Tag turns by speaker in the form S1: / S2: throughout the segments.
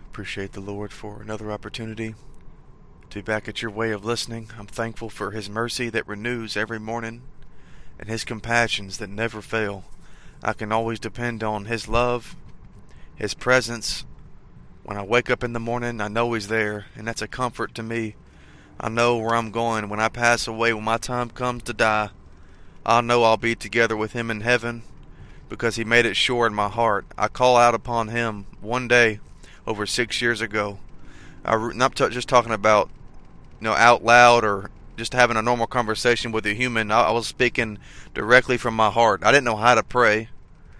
S1: Appreciate the Lord for another opportunity to be back at your way of listening. I'm thankful for His mercy that renews every morning and His compassions that never fail. I can always depend on His love, His presence. When I wake up in the morning, I know He's there, and that's a comfort to me. I know where I'm going. When I pass away, when my time comes to die, I'll know I'll be together with Him in heaven because He made it sure in my heart. I call out upon Him one day over 6 years ago. I'm not just talking about, out loud or just having a normal conversation with a human. I was speaking directly from my heart. I didn't know how to pray.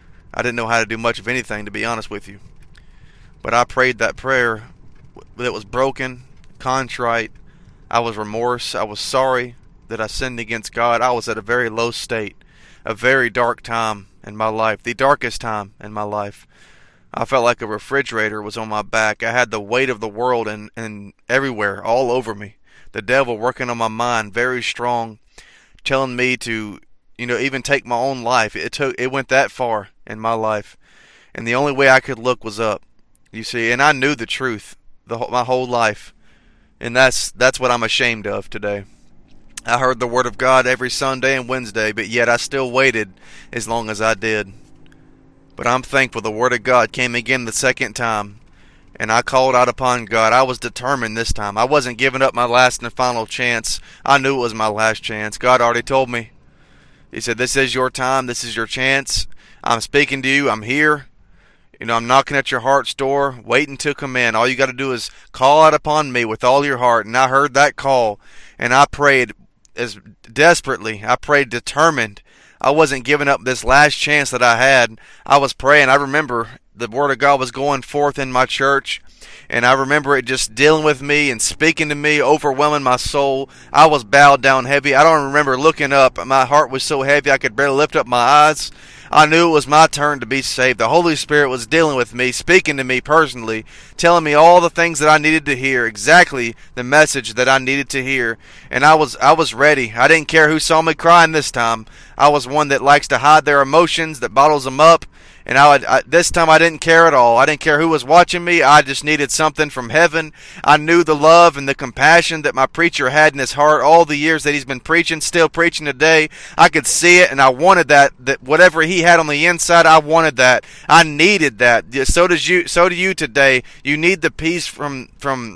S1: I didn't know how to do much of anything, to be honest with you. But I prayed that prayer that was broken, contrite. I was remorse. I was sorry that I sinned against God. I was at a very low state, a very dark time in my life, the darkest time in my life. I felt like a refrigerator was on my back. I had the weight of the world and everywhere, all over me. The devil working on my mind, very strong, telling me to, even take my own life. It went that far in my life, and the only way I could look was up. You see, and I knew the truth my whole life, and that's what I'm ashamed of today. I heard the Word of God every Sunday and Wednesday, but yet I still waited as long as I did. But I'm thankful the Word of God came again the second time, and I called out upon God. I was determined this time. I wasn't giving up my last and final chance. I knew it was my last chance. God already told me. He said, this is your time. This is your chance. I'm speaking to you. I'm here. I'm knocking at your heart's door, waiting to come in. All you got to do is call out upon me with all your heart. And I heard that call, and I prayed as desperately. I prayed determined. I wasn't giving up this last chance that I had. I was praying. I remember the Word of God was going forth in my church, and I remember it just dealing with me and speaking to me, overwhelming my soul. I was bowed down heavy. I don't remember looking up. My heart was so heavy I could barely lift up my eyes. I knew it was my turn to be saved. The Holy Spirit was dealing with me, speaking to me personally, telling me all the things that I needed to hear, exactly the message that I needed to hear. And I was ready. I didn't care who saw me crying this time. I was one that likes to hide their emotions, that bottles them up. And this time I didn't care at all. I didn't care who was watching me. I just needed something from heaven. I knew the love and the compassion that my preacher had in his heart all the years that he's been preaching, still preaching today. I could see it, and I wanted that whatever he had on the inside, I wanted that. I needed that. So do you today. You need the peace from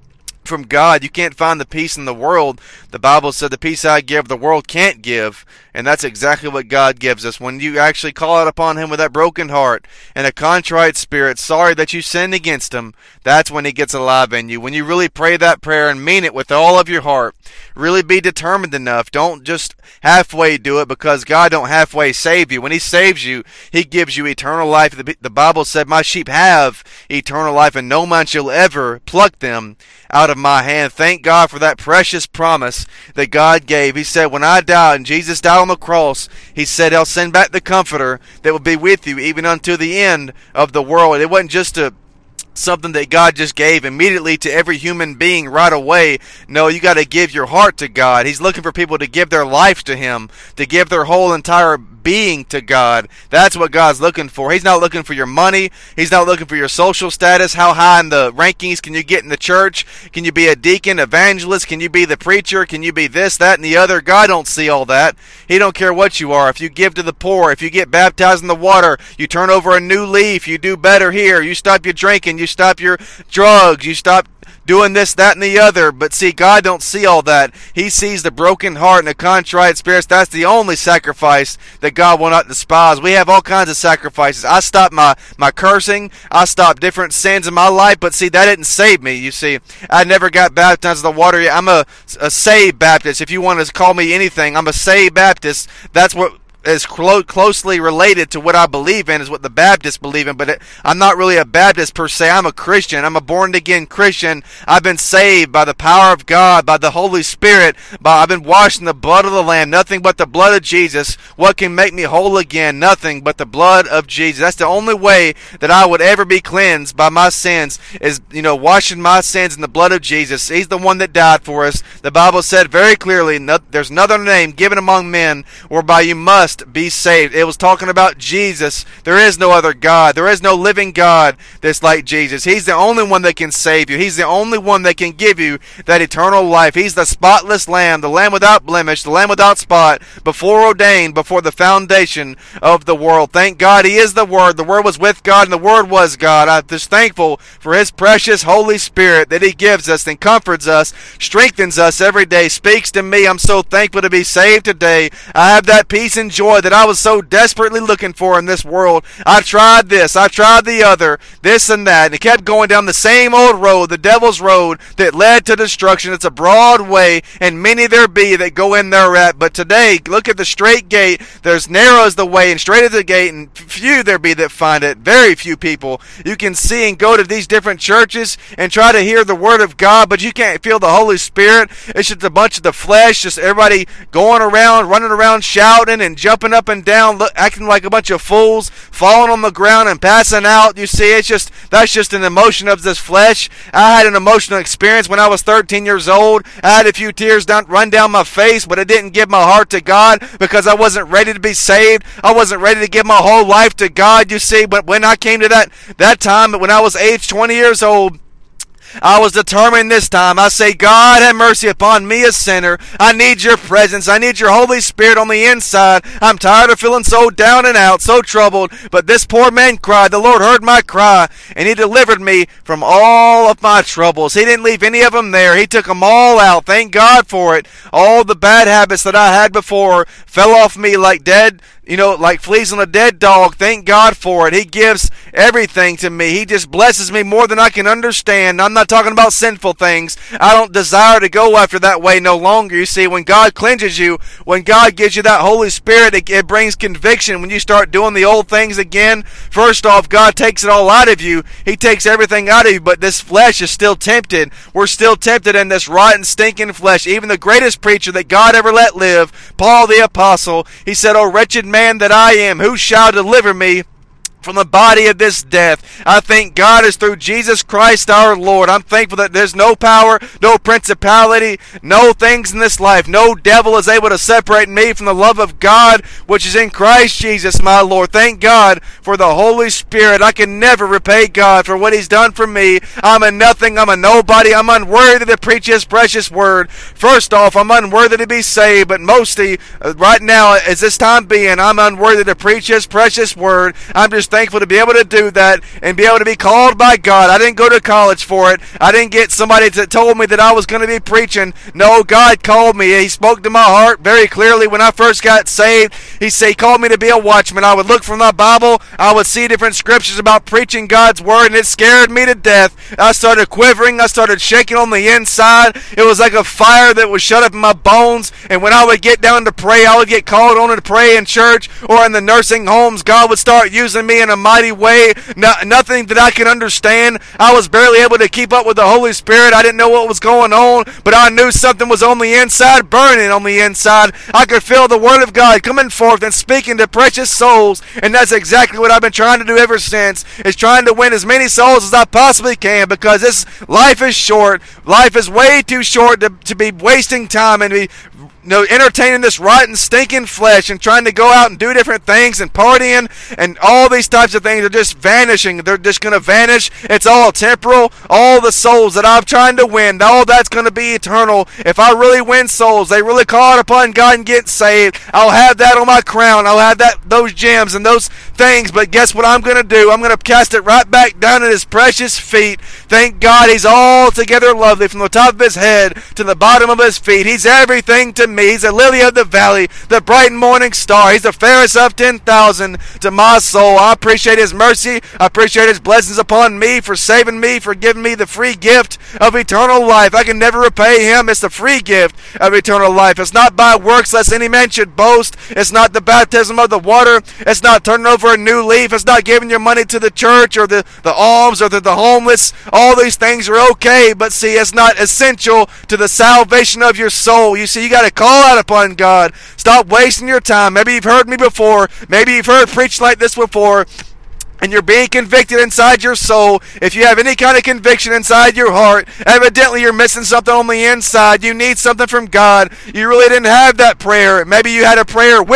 S1: God. You can't find the peace in the world. The Bible said the peace I give, the world can't give. And that's exactly what God gives us. When you actually call out upon Him with that broken heart and a contrite spirit, sorry that you sinned against Him, that's when He gets alive in you. When you really pray that prayer and mean it with all of your heart, really be determined enough. Don't just halfway do it, because God don't halfway save you. When He saves you, He gives you eternal life. The Bible said, my sheep have eternal life, and no man shall ever pluck them out of my hand. Thank God for that precious promise that God gave. He said, when I die, and Jesus died on the cross, He said He'll send back the Comforter that will be with you even unto the end of the world. It wasn't just something that God just gave immediately to every human being right away. No, you got to give your heart to God. He's looking for people to give their life to Him, to give their whole entire being to God. That's what God's looking for. He's not looking for your money. He's not looking for your social status. How high in the rankings can you get in the church? Can you be a deacon, evangelist? Can you be the preacher? Can you be this, that, and the other? God don't see all that. He don't care what you are. If you give to the poor, if you get baptized in the water, you turn over a new leaf, you do better here, you stop your drinking, you stop your drugs, you stop doing this, that, and the other. But see, God don't see all that. He sees the broken heart and the contrite spirits. That's the only sacrifice that God will not despise. We have all kinds of sacrifices. I stopped my cursing. I stopped different sins in my life. But see, that didn't save me. You see, I never got baptized in the water yet. I'm a saved Baptist. If you want to call me anything, I'm a saved Baptist. That's what is closely related to what I believe in, is what the Baptists believe in. But I'm not really a Baptist per se. I'm a Christian. I'm a born-again Christian. I've been saved by the power of God, by the Holy Spirit. I've been washed in the blood of the Lamb. Nothing but the blood of Jesus. What can make me whole again? Nothing but the blood of Jesus. That's the only way that I would ever be cleansed by my sins, is, washing my sins in the blood of Jesus. He's the one that died for us. The Bible said very clearly, there's another name given among men whereby you must must be saved. It was talking about Jesus. There is no other God. There is no living God that's like Jesus. He's the only one that can save you. He's the only one that can give you that eternal life. He's the spotless Lamb, the Lamb without blemish, the Lamb without spot, before ordained, before the foundation of the world. Thank God He is the Word. The Word was with God and the Word was God. I'm just thankful for His precious Holy Spirit that He gives us and comforts us, strengthens us every day, speaks to me. I'm so thankful to be saved today. I have that peace and joy that I was so desperately looking for in this world. I tried this, I tried the other, this and that, and it kept going down the same old road, the devil's road that led to destruction. It's a broad way, and many there be that go in thereat. But today, look at the straight gate. There's narrow is the way, and straight is the gate, and few there be that find it. Very few people. You can see and go to these different churches and try to hear the Word of God, but you can't feel the Holy Spirit. It's just a bunch of the flesh, just everybody going around, running around, shouting and jumping up and down, acting like a bunch of fools, falling on the ground and passing out. You see, that's just an emotion of this flesh. I had an emotional experience when I was 13 years old. I had a few tears run down my face, but I didn't give my heart to God because I wasn't ready to be saved. I wasn't ready to give my whole life to God, you see. But when I came to that time, when I was age 20 years old, I was determined this time. I say, God, have mercy upon me, a sinner. I need your presence. I need your Holy Spirit on the inside. I'm tired of feeling so down and out, so troubled. But this poor man cried. The Lord heard my cry, and He delivered me from all of my troubles. He didn't leave any of them there. He took them all out. Thank God for it. All the bad habits that I had before fell off me like dead, like fleas on a dead dog. Thank God for it. He gives everything to me. He just blesses me more than I can understand. I'm not talking about sinful things. I don't desire to go after that way no longer. You see, when God cleanses you, when God gives you that Holy Spirit, it brings conviction. When you start doing the old things again, first off, God takes it all out of you. He takes everything out of you, but this flesh is still tempted. We're still tempted in this rotten, stinking flesh. Even the greatest preacher that God ever let live, Paul the Apostle, he said, "O wretched man that I am, who shall deliver me from the body of this death?" I thank God is through Jesus Christ our Lord. I'm thankful that there's no power, no principality, no things in this life. No devil is able to separate me from the love of God, which is in Christ Jesus my Lord. Thank God for the Holy Spirit. I can never repay God for what He's done for me. I'm a nothing. I'm a nobody. I'm unworthy to preach His precious word. First off, I'm unworthy to be saved, but mostly, right now, as this time being, I'm unworthy to preach His precious word. I'm just thankful to be able to do that and be able to be called by God. I didn't go to college for it. I didn't get somebody that told me that I was going to be preaching. No, God called me. He spoke to my heart very clearly when I first got saved. He called me to be a watchman. I would look from my Bible. I would see different scriptures about preaching God's word, and it scared me to death. I started quivering. I started shaking on the inside. It was like a fire that was shut up in my bones, and when I would get down to pray, I would get called on to pray in church or in the nursing homes. God would start using me in a mighty way. Nothing that I could understand. I was barely able to keep up with the Holy Spirit. I didn't know what was going on, but I knew something was on the inside, burning on the inside. I could feel the Word of God coming forth and speaking to precious souls, and that's exactly what I've been trying to do ever since, is trying to win as many souls as I possibly can, because this life is short. Life is way too short to be wasting time and be entertaining this rotten, stinking flesh and trying to go out and do different things and partying and all these types of things are just vanishing. They're just going to vanish. It's all temporal. All the souls that I'm trying to win, all that's going to be eternal. If I really win souls, they really call out upon God and get saved, I'll have that on my crown. I'll have those gems and those things. But guess what I'm going to do? I'm going to cast it right back down at His precious feet. Thank God He's altogether lovely from the top of His head to the bottom of His feet. He's everything to me. He's a lily of the valley, the bright and morning star. He's the fairest of 10,000 to my soul. I appreciate His mercy. I appreciate His blessings upon me, for saving me, for giving me the free gift of eternal life. I can never repay Him. It's the free gift of eternal life. It's not by works, lest any man should boast. It's not the baptism of the water. It's not turning over a new leaf. It's not giving your money to the church or the alms or the homeless. All these things are okay, but see, it's not essential to the salvation of your soul. You see, you got to call out upon God. Stop wasting your time. Maybe you've heard me before. Maybe you've heard preached like this before, and you're being convicted inside your soul. If you have any kind of conviction inside your heart, evidently you're missing something on the inside. You need something from God. You really didn't have that prayer. Maybe you had a prayer with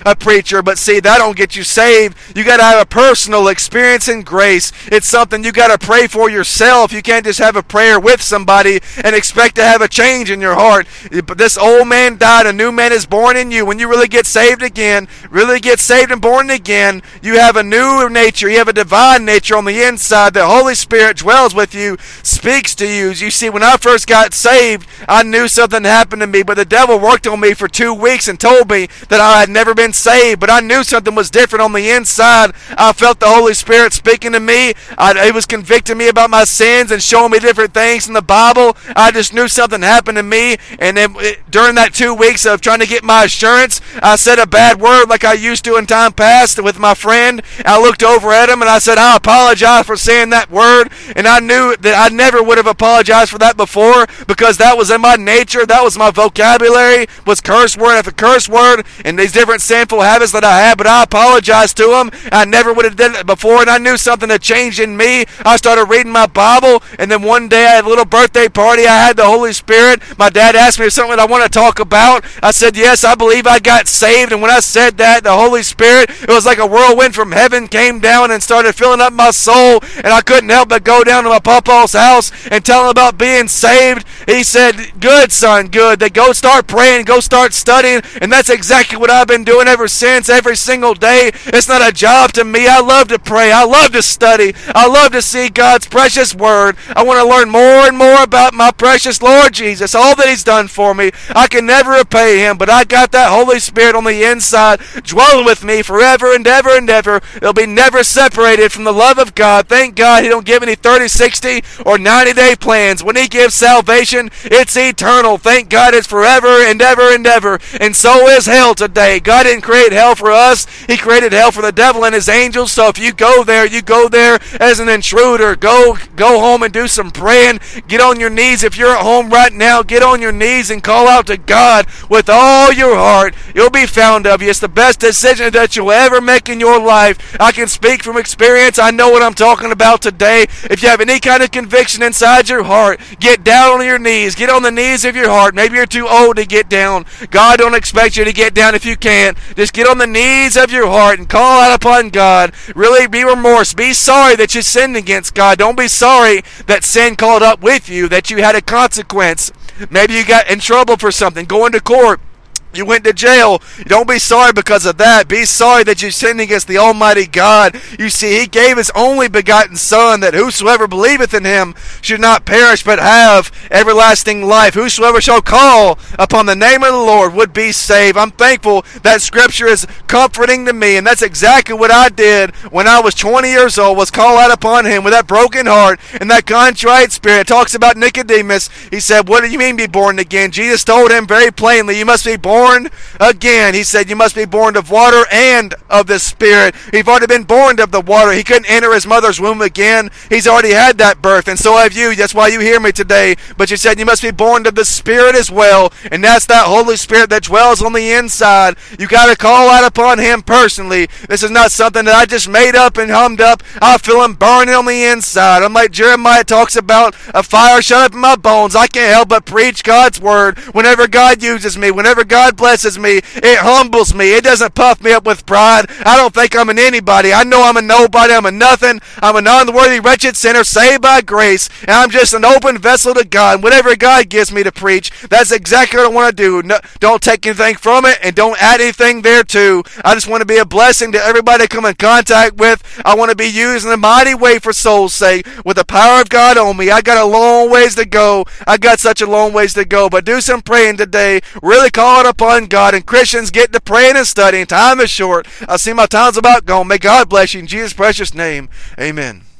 S1: a preacher. But see, that don't get you saved. You got to have a personal experience in grace. It's something you got to pray for yourself. You can't just have a prayer with somebody and expect to have a change in your heart. But this old man died, a new man is born in you. When you really get saved again, really get saved and born again, you have a new nature. You have a divine nature on the inside. The Holy Spirit dwells with you, speaks to you. You see, when I first got saved, I knew something happened to me, but the devil worked on me for 2 weeks and told me that I had never been saved. But I knew something was different on the inside. I felt the Holy Spirit speaking to me. It was convicting me about my sins and showing me different things in the Bible. I just knew something happened to me. And then during that 2 weeks of trying to get my assurance, I said a bad word like I used to in time past with my friend. I looked over at him and I said, I apologize for saying that word. And I knew that I never would have apologized for that before, because that was in my nature. That was my vocabulary, was curse word after curse word and these different sinful habits that I had. But I apologized to him. I never would have done it before, and I knew something had changed in me. I started reading my Bible, and then one day I had a little birthday party. I had the Holy Spirit. My dad asked me if something I want to talk about. I said, yes, I believe I got saved. And when I said that, the Holy Spirit, it was like a whirlwind from heaven came down and started filling up my soul, and I couldn't help but go down to my papa's house and tell him about being saved. He said, good, son, good. They go start praying, go start studying, and that's exactly what I've been doing ever since, every single day. It's not a job to me. I love to pray. I love to study. I love to see God's precious word. I want to learn more and more about my precious Lord Jesus, all that he's done for me. I can never repay him, but I got that Holy Spirit on the inside dwelling with me forever and ever and ever. It'll be never separated from the love of God. Thank God he don't give any 30, 60, or 90-day plans. When he gives salvation, it's eternal. Thank God it's forever and ever and ever. And so is hell today. God didn't create hell for us. He created hell for the devil and his angels. So if you go there as an intruder. Go home and do some praying. Get on your knees. If you're at home right now, get on your knees and call out to God with all your heart. You'll be found of you. It's the best decision that you'll ever make in your life. I can speak from experience. I know what I'm talking about today. If you have any kind of conviction inside your heart, get down on your knees. Get on the knees of your heart. Maybe you're too old to get down. God don't expect you to get down if you can't. Just get on the knees of your heart and call out upon God. Really be remorse. Be sorry that you sinned against God. Don't be sorry that sin caught up with you, that you had a consequence. Maybe you got in trouble for something, going to court. You went to jail. Don't be sorry because of that. Be sorry that you sinned against the Almighty God. You see, he gave his only begotten Son, that whosoever believeth in him should not perish but have everlasting life. Whosoever shall call upon the name of the Lord would be saved. I'm thankful that Scripture is comforting to me, and that's exactly what I did when I was 20 years old, was call out upon him with that broken heart and that contrite spirit. It talks about Nicodemus. He said, what do you mean be born again? Jesus told him very plainly, you must be born again. He said you must be born of water and of the Spirit. He's already been born of the water. He couldn't enter his mother's womb again. He's already had that birth, and so have you. That's why you hear me today. But you said you must be born of the Spirit as well, and that's that Holy Spirit that dwells on the inside. You got to call out upon him personally. This is not something that I just made up and hummed up. I feel him burning on the inside. I'm like Jeremiah talks about a fire shut up in my bones. I can't help but preach God's word. Whenever God uses me, whenever God blesses me, it humbles me. It doesn't puff me up with pride. I don't think I'm an anybody. I know I'm a nobody. I'm a nothing. I'm an unworthy, wretched sinner saved by grace, and I'm just an open vessel to God. And whatever God gives me to preach, that's exactly what I want to do. No, don't take anything from it, and don't add anything there too. I just want to be a blessing to everybody I come in contact with. I want to be used in a mighty way for souls' sake, with the power of God on me. I got a long ways to go. I got such a long ways to go. But do some praying today. Really call it upon God, and Christians get to praying and studying. Time is short. I see my time's about gone. May God bless you in Jesus' precious name. Amen.